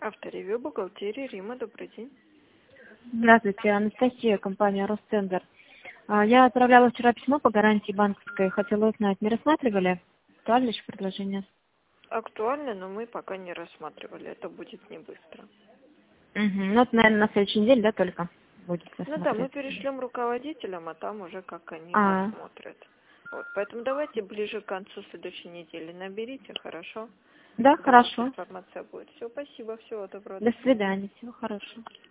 Авторевью, бухгалтерия, Рима, добрый день. Здравствуйте, Анастасия, компания Ростендер. Я отправляла вчера письмо по гарантии банковской. Хотела узнать, не рассматривали? Актуально еще предложение? Актуально, но мы пока не рассматривали. Это будет не быстро. Ну, это, наверное, на следующей неделе, да, только будет Ну да, мы рассмотреть. перешлем руководителям, а там уже как они А, рассмотрят. Вот, поэтому давайте ближе к концу следующей недели наберите, хорошо? да, Тогда у нас хорошо. информация будет. Все, спасибо, всего доброго. До свидания, всего хорошего.